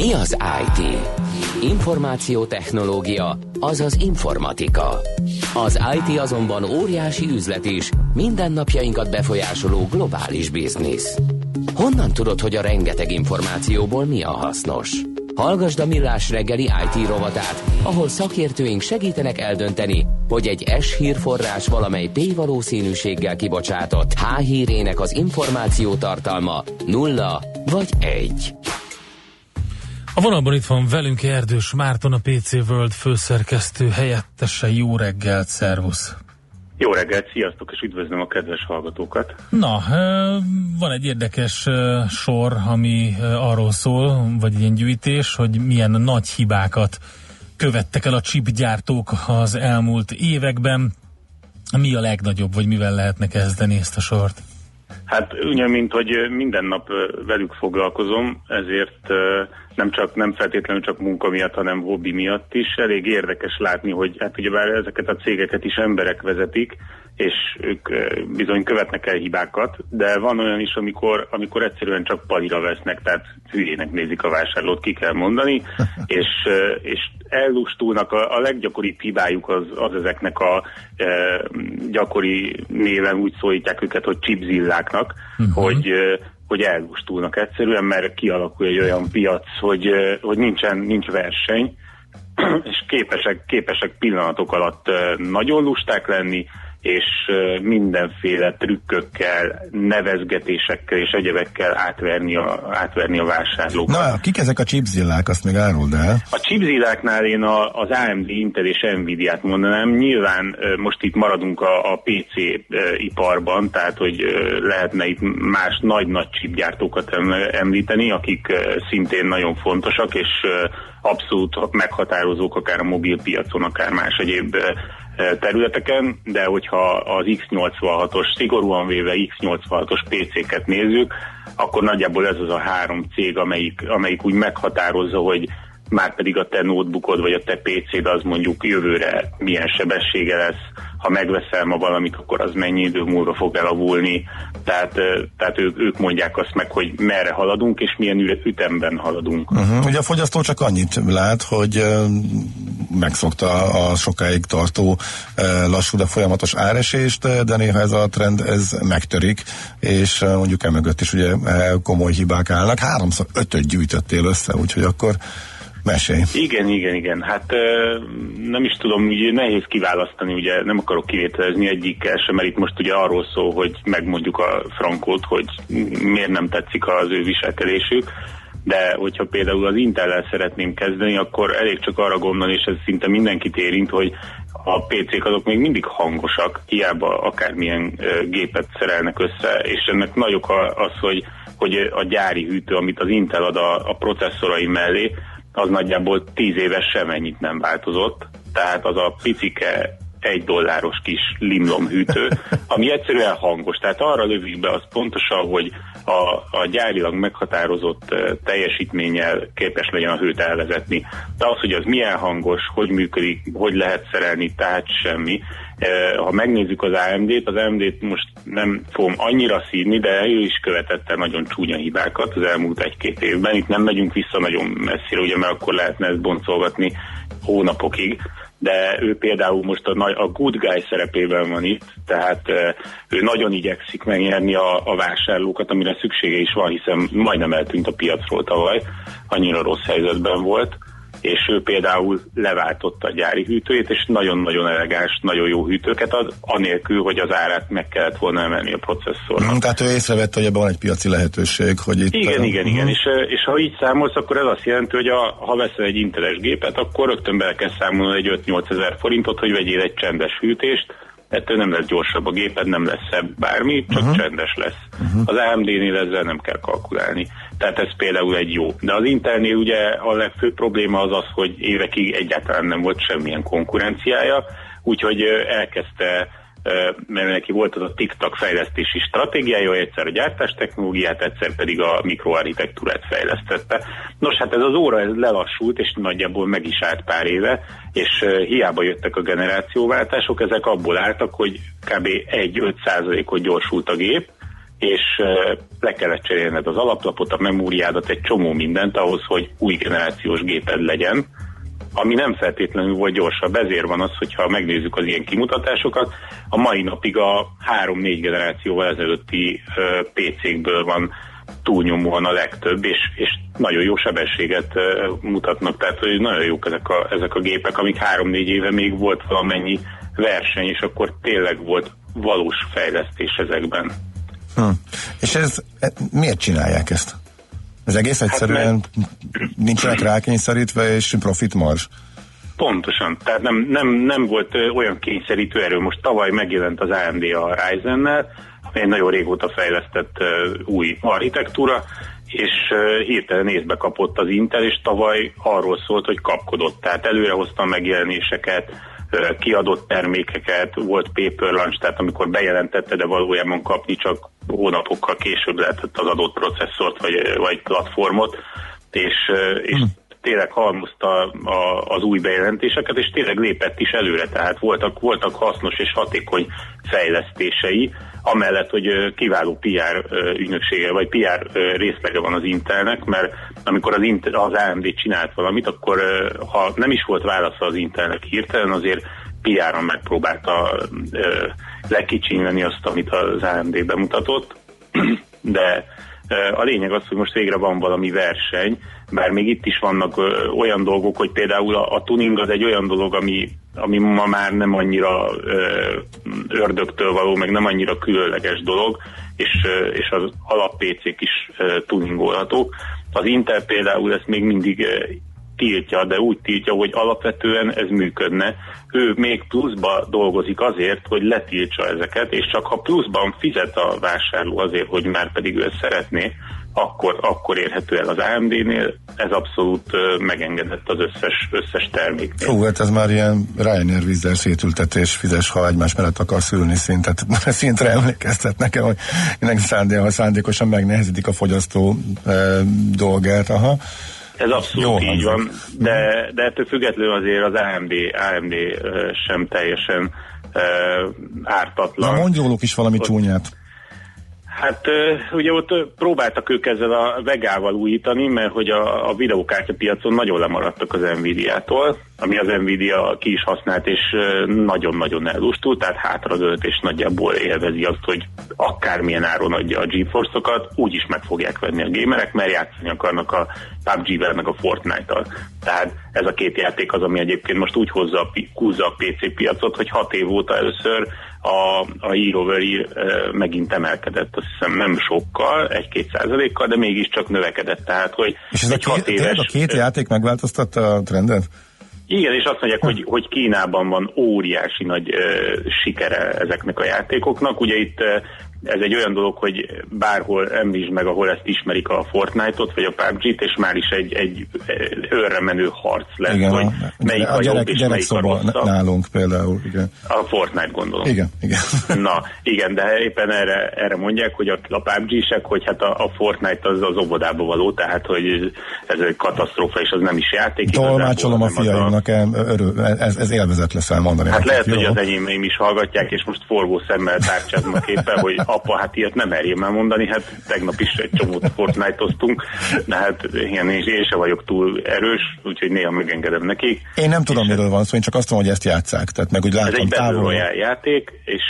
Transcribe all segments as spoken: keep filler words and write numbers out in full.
Mi az i té? Információtechnológia, azaz informatika. Az i té azonban óriási üzlet is, mindennapjainkat befolyásoló globális biznisz. Honnan tudod, hogy a rengeteg információból mi a hasznos? Hallgasd a Millás reggeli i té rovatát, ahol szakértőink segítenek eldönteni, hogy egy S hírforrás valamely P valószínűséggel kibocsátott H hírének az információ tartalma nulla vagy egy. A vonalban itt van velünk Erdős Márton, a pé cé World főszerkesztő helyettese. Jó reggelt, szervusz! Jó reggelt, sziasztok, és üdvözlöm a kedves hallgatókat! Na, van egy érdekes sor, ami arról szól, vagy ilyen gyűjtés, hogy milyen nagy hibákat követtek el a chipgyártók az elmúlt években. Mi a legnagyobb, vagy mivel lehetne kezdeni ezt a sort? Hát ugye, mint hogy minden nap velük foglalkozom, ezért nem csak nem feltétlenül csak munka miatt, hanem hobbi miatt is. Elég érdekes látni, hogy hát ugyebár ezeket a cégeket is emberek vezetik, és ők bizony követnek el hibákat, de van olyan is, amikor, amikor egyszerűen csak palira vesznek, tehát hülyének nézik a vásárlót, ki kell mondani, és, és ellustulnak. A, a leggyakoribb hibájuk az, az ezeknek a e, gyakori néven úgy szólítják őket, hogy chipzilláknak, uh-huh. hogy hogy ellustulnak egyszerűen, mert kialakul egy olyan piac, hogy, hogy nincsen, nincs verseny, és képesek, képesek pillanatok alatt nagyon lusták lenni, és mindenféle trükkökkel, nevezgetésekkel és egyebekkel átverni a, átverni a vásárlókat. Na, kik ezek a chipzillák, azt még áruld el? A chipzilláknál én a, az á em dé, Intel és Nvidia-t mondanám. Nyilván most itt maradunk a, a pé cé iparban, tehát hogy lehetne itt más nagy-nagy chipgyártókat említeni, akik szintén nagyon fontosak, és abszolút meghatározók akár a mobilpiacon, akár más egyéb területeken, de hogyha az iksz nyolcvanhatos, szigorúan véve iksz nyolcvanhatos pé céket nézzük, akkor nagyjából ez az a három cég, amelyik, amelyik úgy meghatározza, hogy már pedig a te notebookod vagy a te pé céd az mondjuk jövőre milyen sebessége lesz, ha megveszel ma valamit, akkor az mennyi idő múlva fog elavulni, tehát, tehát ők, ők mondják azt meg, hogy merre haladunk, és milyen ütemben haladunk. Uh-huh. Ugye a fogyasztó csak annyit lát, hogy uh, megszokta a sokáig tartó uh, lassú, de folyamatos áresést, de néha ez a trend ez megtörik, és uh, mondjuk emögött is ugye komoly hibák állnak. Háromszor ötöt gyűjtöttél össze, úgyhogy akkor mesélj. Igen, igen, igen. Hát nem is tudom, ugye nehéz kiválasztani, ugye nem akarok kivételezni egyikkel sem, mert itt most ugye arról szól, hogy megmondjuk a frankót, hogy miért nem tetszik az ő viselkedésük, de hogyha például az Intellel szeretném kezdeni, akkor elég csak arra gondolni, és ez szinte mindenkit érint, hogy a pé cék azok még mindig hangosak, hiába akármilyen gépet szerelnek össze, és ennek nagy oka az, hogy, hogy a gyári hűtő, amit az Intel ad a, a processzorai mellé, az nagyjából tíz éves semennyit nem változott, tehát az a picike egy dolláros kis limlomhűtő, ami egyszerűen hangos, tehát arra lövik be az pontosan, hogy a, a gyárilag meghatározott uh, teljesítménnyel képes legyen a hőt elvezetni. De az, hogy az milyen hangos, hogy működik, hogy lehet szerelni, tehát semmi. Uh, ha megnézzük az á em dét, az á em dét most nem fogom annyira szídni, de ő is követette nagyon csúnya hibákat az elmúlt egy-két évben. Itt nem megyünk vissza nagyon messzire, ugye, mert akkor lehetne ezt boncolgatni hónapokig. De ő például most a, a good guy szerepében van itt, tehát ő nagyon igyekszik megnyerni a, a vásárlókat, amire szüksége is van, hiszen majdnem eltűnt a piacról tavaly, annyira rossz helyzetben volt, és ő például leváltotta a gyári hűtőjét, és nagyon-nagyon elegáns, nagyon jó hűtőket ad, anélkül, hogy az árát meg kellett volna emelni a processzornak. Mm, tehát ő észrevette, hogy ebben van egy piaci lehetőség, hogy itt... Igen, a... igen, uh-huh. igen, és, és ha így számolsz, akkor ez azt jelenti, hogy a, ha veszel egy Inteles gépet, akkor rögtön bele kell számolni egy öt-nyolc ezer forintot, hogy vegyél egy csendes hűtést, ettől nem lesz gyorsabb a géped, nem lesz szebb bármi, csak uh-huh. csendes lesz. Uh-huh. Az á em dé-nél ezzel nem kell kalkulálni. Tehát ez például egy jó. De az Intelnél ugye a legfőbb probléma az az, hogy évekig egyáltalán nem volt semmilyen konkurenciája, úgyhogy elkezdte, mert neki volt az a TikTok fejlesztési stratégiája, hogy egyszer a gyártás technológiát, egyszer pedig a mikroarchitektúrát fejlesztette. Nos, hát ez az óra ez lelassult, és nagyjából meg is állt pár éve, és hiába jöttek a generációváltások, ezek abból álltak, hogy kb. egy-öt százalékot gyorsult a gép, és le kellett cserélned az alaplapot, a memóriádat, egy csomó mindent ahhoz, hogy új generációs géped legyen, ami nem feltétlenül volt gyorsabb. Ezért van az, hogyha megnézzük az ilyen kimutatásokat, a mai napig a három-négy generációval ezelőtti pé cékből van túlnyomóan a legtöbb, és, és nagyon jó sebességet mutatnak, tehát hogy nagyon jók ezek a, ezek a gépek, amik három-négy éve még volt valamennyi verseny, és akkor tényleg volt valós fejlesztés ezekben. Hm. És ez, miért csinálják ezt? Ez egész egyszerűen hát meg... nincsenek rákényszerítve, és profit marzs? Pontosan, tehát nem, nem, nem volt olyan kényszerítő erő. Most tavaly megjelent az á em dé a Ryzennel, ami egy nagyon régóta fejlesztett uh, új architektúra, és uh, hirtelen észbe kapott az Intel, és tavaly arról szólt, hogy kapkodott. Tehát előrehozta a megjelenéseket, uh, kiadott termékeket, volt paper launch, tehát amikor bejelentette, de valójában kapni csak hónapokkal később lehetett az adott processzort, vagy, vagy platformot, és, uh, és hmm. tényleg halmozta a, az új bejelentéseket, és tényleg lépett is előre, tehát voltak, voltak hasznos és hatékony fejlesztései, amellett, hogy kiváló pé er ügynöksége, vagy pé er részlege van az Intelnek, mert amikor az, Intel, az á em dé csinált valamit, akkor ha nem is volt válasza az Intelnek hirtelen, azért pé er-en megpróbálta lekicsinyleni azt, amit az á em dé bemutatott, de a lényeg az, hogy most végre van valami verseny, bár még itt is vannak ö, olyan dolgok, hogy például a, a tuning az egy olyan dolog, ami, ami ma már nem annyira ö, ördögtől való, meg nem annyira különleges dolog, és, ö, és az alap pé cék is ö, tuningolhatók. Az Intel például ezt még mindig ö, tiltja, de úgy tiltja, hogy alapvetően ez működne. Ő még pluszba dolgozik azért, hogy letiltsa ezeket, és csak ha pluszban fizet a vásárló azért, hogy már pedig ő szeretné, akkor, akkor érhető el az á em dé-nél. Ez abszolút uh, megengedett az összes, összes terméknél. Ó, hát ez már ilyen Ryanair vízzel szétültetés, fizes, ha egymás mellett akarsz ülni szintet, szintre emlékeztet nekem, hogy mindenki szándék, ha szándékosan megnehezítik a fogyasztó uh, dolgát, aha. Ez abszolút jó, így van, de, de ettől függetlenül azért az á em dé, á em dé uh, sem teljesen uh, ártatlan. Na, mondj róluk is valami csúnyát. Hát ugye ott próbáltak ők ezzel a Vegával újítani, mert hogy a, a videókártyapiacon nagyon lemaradtak az Nvidia-tól, ami az Nvidia ki is használt, és nagyon-nagyon ellustult, tehát hátradőlt, és nagyjából élvezi azt, hogy akármilyen áron adja a GeForce-okat, úgyis meg fogják venni a gamerek, mert játszani akarnak a pé u bé-vel, meg a Fortnite-tal. Tehát ez a két játék az, ami egyébként most úgy hozza, húzza a pé cé piacot, hogy hat év óta először a, a year over year e, megint emelkedett, azt hiszem nem sokkal, egy-két százalékkal, de mégiscsak növekedett. Tehát, hogy és ez egy a, két, éves, a két játék megváltoztatta a trendet? Igen, és azt mondják, hogy, hogy Kínában van óriási nagy ö, sikere ezeknek a játékoknak. Ugye itt ö, ez egy olyan dolog, hogy bárhol említsd meg, ahol ezt ismerik a Fortnite-ot, vagy a pé u bé gét, és már is egy, egy őrre menő harc lesz, igen, hogy a, melyik a, a jobb és melyik a rosszabb. Nálunk például, igen. A Fortnite gondolom. Igen, igen. Na, igen, de éppen erre, erre mondják, hogy a, a pé u bé gések, hogy hát a, a Fortnite az az óvodába való, tehát hogy ez egy katasztrófa, és az nem is játék. Tolmácsolom a fiaimnak, a... örül, ez, ez élvezet lesz elmondani. Hát lehet, jó? Hogy az enyémeim is hallgatják, és most forgó szemmel tárcsáznak éppen, hogy apa, hát ilyet nem merjem már mondani, hát tegnap is egy csomót Fortnite-oztunk, de hát ilyen én, én sem vagyok túl erős, úgyhogy néha megengedem nekik. Én nem tudom, miről van szó, én csak azt tudom, hogy ezt játsszák, tehát meg úgy látom távolról. Ez egy távolról. Battle Royale játék, és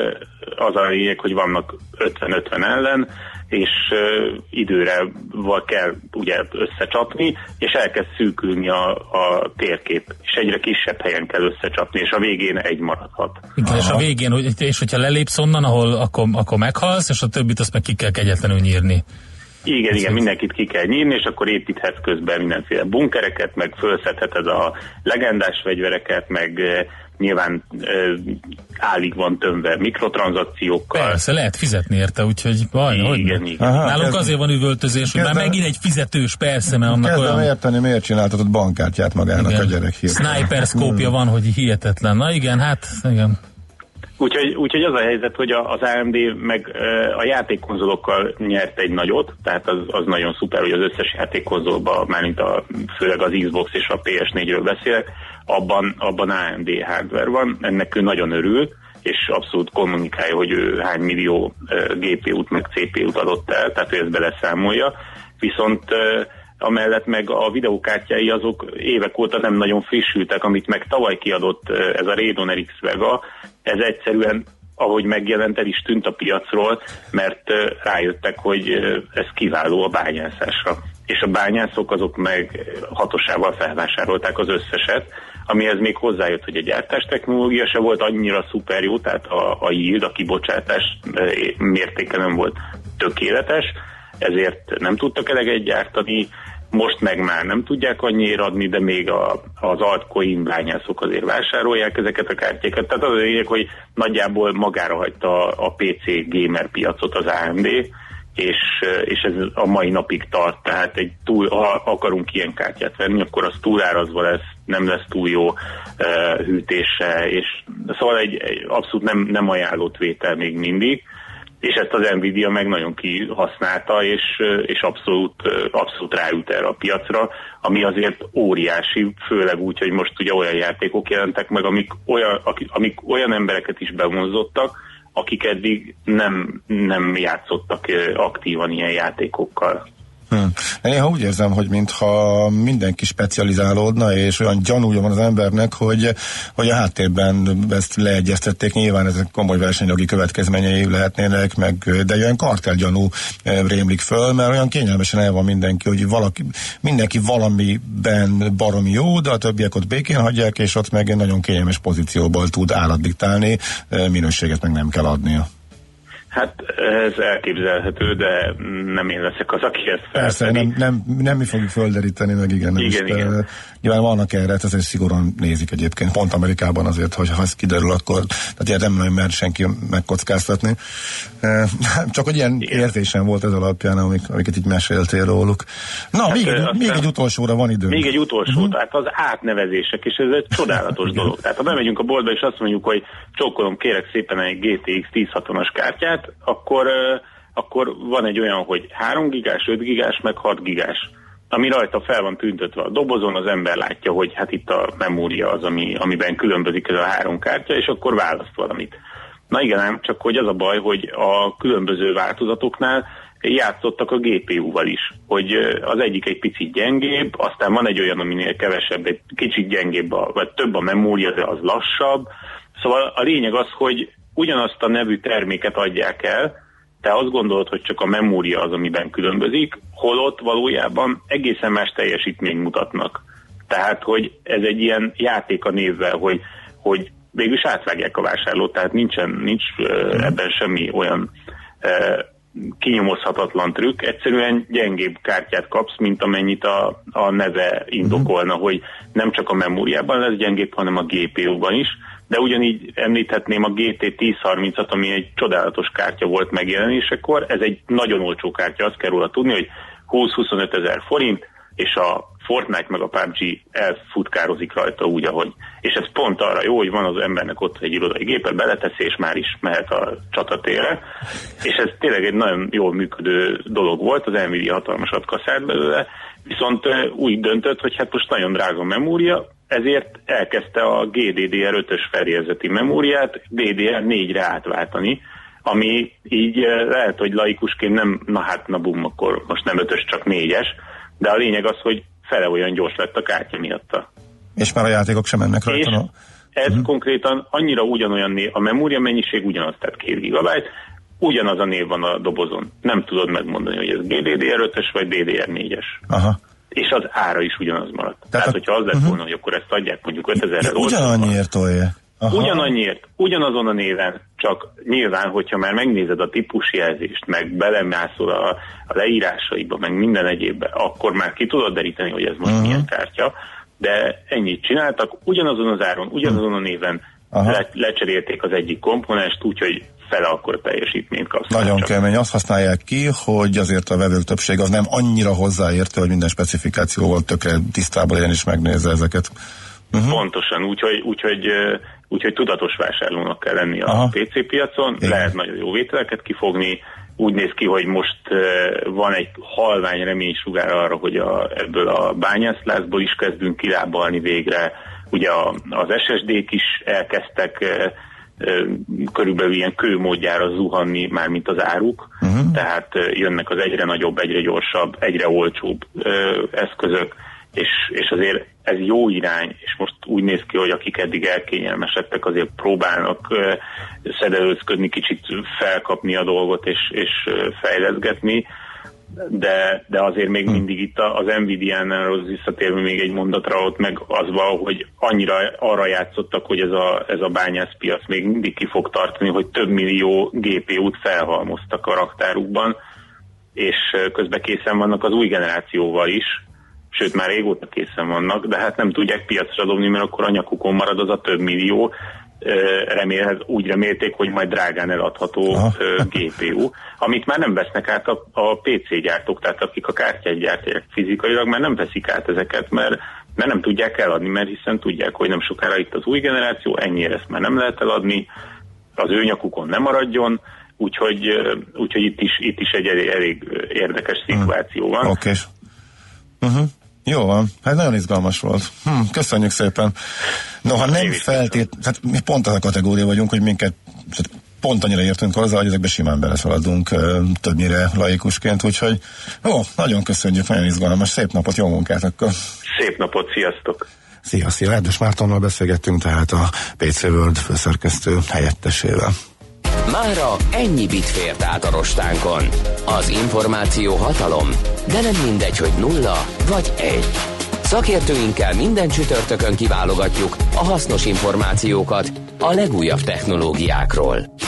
az a lényeg, hogy vannak ötven-ötven ellen, és uh, időre kell ugye összecsapni, és elkezd szűkülni a, a térkép, és egyre kisebb helyen kell összecsapni, és a végén egy maradhat. Igen, és a végén, hogy, és hogyha lelépsz onnan, ahol akkor, akkor meghalsz, és a többit azt meg ki kell kegyetlenül nyírni. Igen, igen, mindenkit ki kell nyírni, és akkor építhetsz közben mindenféle bunkereket, meg fölszedheted a legendás fegyvereket, meg nyilván ö, állig van tömve mikrotranszakciókkal. Persze, lehet fizetni érte, úgyhogy baj, igen, hogy igen. Aha, nálunk kezdem, azért van üvöltözés, hogy már megint egy fizetős, persze, mert annak kezdem olyan... érteni, miért csináltatott bankkártyát magának igen. a gyerek hirtelen. Sniper szkópja van, hogy hihetetlen. Na igen, hát igen. Úgyhogy, úgyhogy az a helyzet, hogy az á em dé meg a játékkonzolokkal nyert egy nagyot, tehát az, az nagyon szuper, hogy az összes játékkonzolban, mármint a, főleg az Xbox és a pé es négyről beszélek, abban, abban á em dé hardware van, ennek ő nagyon örül, és abszolút kommunikálja, hogy ő hány millió gé pé út meg cé pé út adott el, tehát ő ezt beleszámolja. Viszont amellett meg a videókártyái azok évek óta nem nagyon frissültek, amit meg tavaly kiadott ez a Radeon er iksz Vega, ez egyszerűen, ahogy megjelent, el is tűnt a piacról, mert rájöttek, hogy ez kiváló a bányászásra. És a bányászok azok meg hatosával felvásárolták az összeset, amihez még hozzájött, hogy a gyártás technológia se volt annyira szuper jó, tehát a, a yield, a kibocsátás mértéke nem volt tökéletes, ezért nem tudtak eleget gyártani, most meg már nem tudják annyiért adni, de még a, az altcoin bányászok azért vásárolják ezeket a kártyákat. Tehát az a lényeg, hogy nagyjából magára hagyta a pé cé gamer piacot az á em dé, és, és ez a mai napig tart, tehát egy túl, ha akarunk ilyen kártyát venni, akkor az túlárazva lesz, nem lesz túl jó uh, hűtése, és szóval egy, egy abszolút nem, nem ajánlott vétel még mindig, és ezt az Nvidia meg nagyon kihasználta, és, és abszolút, abszolút ráült erre a piacra, ami azért óriási, főleg úgy, hogy most ugye olyan játékok jelentek meg, amik olyan, amik olyan embereket is bevonzottak, akik eddig nem, nem játszottak aktívan ilyen játékokkal. Hmm. Néha úgy érzem, hogy mintha mindenki specializálódna, és olyan gyanúja van az embernek, hogy, hogy a háttérben ezt leegyeztették, nyilván ezek komoly versenyjogi következményei lehetnének, meg, de olyan kartelgyanú rémlik föl, mert olyan kényelmesen el van mindenki, hogy valaki, mindenki valamiben baromi jó, de a többiek ott békén hagyják, és ott meg nagyon kényelmes pozícióból tud állat diktálni, minőséget meg nem kell adnia. Hát ez elképzelhető, de nem én leszek az, aki ezt felfedi. Persze, nem, nem, nem mi fogjuk földeríteni, meg igen. Nem igen, is, igen. De, nyilván vannak erre, hát ezért szigorúan nézik egyébként. Pont Amerikában azért, hogy ha ez kiderül, akkor tehát nem nagyon mer senki megkockáztatni. Csak hogy ilyen igen. érzésem volt ez alapján, amik, amiket így meséltél róluk. Na, hát, még, egy, még egy utolsóra van idő. Még egy utolsó, uh-huh. tehát az átnevezések, és ez egy csodálatos dolog. Tehát ha bemegyünk a boltba, és azt mondjuk, hogy csókolom, kérek szépen egy gé té iksz tíz hatvanas kártyát, akkor, uh, akkor van egy olyan, hogy három gigás, öt gigás, meg hat gigás. Ami rajta fel van tüntetve a dobozon, az ember látja, hogy hát itt a memória az, ami, amiben különbözik ez a három kártya, és akkor választ valamit. Na igen, ám csak hogy az a baj, hogy a különböző változatoknál játszottak a gé pé u-val is, hogy az egyik egy picit gyengébb, aztán van egy olyan, aminél kevesebb, egy kicsit gyengébb, a, vagy több a memória, de az lassabb. Szóval a lényeg az, hogy ugyanazt a nevű terméket adják el, te azt gondolod, hogy csak a memória az, amiben különbözik, holott valójában egészen más teljesítményt mutatnak. Tehát, hogy ez egy ilyen játék a névvel, hogy, hogy végülis átvágják a vásárlót, tehát nincsen, nincs uh, ebben semmi olyan uh, kinyomozhatatlan trükk, egyszerűen gyengébb kártyát kapsz, mint amennyit a, a neve indokolna, uh-huh. hogy nem csak a memóriában lesz gyengébb, hanem a gé pé u-ban is, de ugyanígy említhetném a gé té tíz harmincat, ami egy csodálatos kártya volt megjelenésekor, ez egy nagyon olcsó kártya, azt kell róla tudni, hogy húsz-huszonöt ezer forint, és a Fortnite meg a pé u bé gé elfutkározik rajta úgy, ahogy. És ez pont arra jó, hogy van az embernek ott egy irodai gépe, beleteszi, és már is mehet a csatatérre. És ez tényleg egy nagyon jól működő dolog volt, az Nvidia hatalmasat kaszált belőle, viszont úgy döntött, hogy hát most nagyon drága memória, ezért elkezdte a gé dé dé er ötös fedélzeti memóriát dé dé er négyre átváltani, ami így lehet, hogy laikusként nem, na hát, na bum, akkor most nem ötös, csak négyes, de a lényeg az, hogy fele olyan gyors lett a kártya miatta. És már a játékok sem mennek rajta. És ez uh-huh. konkrétan annyira ugyanolyan név, a memória mennyiség ugyanaz, tehát két gigabyte, ugyanaz a név van a dobozon. Nem tudod megmondani, hogy ez gé dé dé er ötös vagy dé dé er négyes. Aha. És az ára is ugyanaz maradt. Tehát, Tehát a... hogyha az lett uh-huh. volna, hogy akkor ezt adják mondjuk ötezerrel. Ugyanannyiért tolják. Ugyanannyiért, ugyanazon a néven, csak nyilván, hogyha már megnézed a típusjelzést, meg belemászol a, a leírásaiba, meg minden egyébbe, akkor már ki tudod deríteni, hogy ez most uh-huh. milyen kártya, de ennyit csináltak, ugyanazon az áron, ugyanazon a néven le, lecserélték az egyik komponenst, úgyhogy fele akkor teljesítményt kapsz. Nagyon csak. Kemény, azt használják ki, hogy azért a vevők többség az nem annyira hozzáértő, hogy minden specifikációval tökre tisztában legyen és megnézze ezeket. Uh-huh. Pontosan, úgyhogy, úgyhogy, úgyhogy tudatos vásárlónak kell lenni a Aha. pé cé piacon, igen. Lehet nagyon jó vételeket kifogni, úgy néz ki, hogy most uh, van egy halvány reménysugár arra, hogy a, ebből a bányászlásból is kezdünk kilábalni végre, ugye a, az es es dé-k is elkezdtek uh, körülbelül ilyen kőmódjára zuhanni, mármint az áruk, uh-huh. tehát jönnek az egyre nagyobb, egyre gyorsabb, egyre olcsóbb eszközök, és, és azért ez jó irány, és most úgy néz ki, hogy akik eddig elkényelmesedtek, azért próbálnak szedelőzködni, kicsit felkapni a dolgot, és, és fejleszgetni, de, de azért még mindig itt az Nvidia-nál visszatérve még egy mondatra, ott meg az van, hogy annyira arra játszottak, hogy ez a, ez a bányászpiac még mindig ki fog tartani, hogy több millió gé pé út felhalmoztak a raktárukban, és közben készen vannak az új generációval is, sőt már régóta készen vannak, de hát nem tudják piacra dobni, mert akkor a nyakukon marad az a több millió, remélhet, úgy remélték, hogy majd drágán eladható Aha. gé pé u, amit már nem vesznek át a, a pé cé gyártók, tehát akik a kártyát gyártják fizikailag, már nem veszik át ezeket, mert, mert nem tudják eladni, mert hiszen tudják, hogy nem sokára itt az új generáció, ennyire ezt már nem lehet eladni, az ő nyakukon nem maradjon, úgyhogy, úgyhogy itt, is, itt is egy elég, elég érdekes szituáció van. Oké. Okay. Uh-huh. Jó van, hát nagyon izgalmas volt. Hm, köszönjük szépen. Noha nem feltét, hát mi pont az a kategória vagyunk, hogy minket pont annyira értünk hozzá, hogy ezekbe simán beleszaladunk többnyire laikusként, úgyhogy jó, nagyon köszönjük, nagyon izgalmas, szép napot, jó munkát akkor. Szép napot, sziasztok! Szia, szia, Erdős Mártonnal beszélgettünk, tehát a pé cé World főszerkesztő helyettesével. Mára ennyi bit fért át a rostánkon. Az információ hatalom, de nem mindegy, hogy nulla vagy egy. Szakértőinkkel minden csütörtökön kiválogatjuk a hasznos információkat a legújabb technológiákról.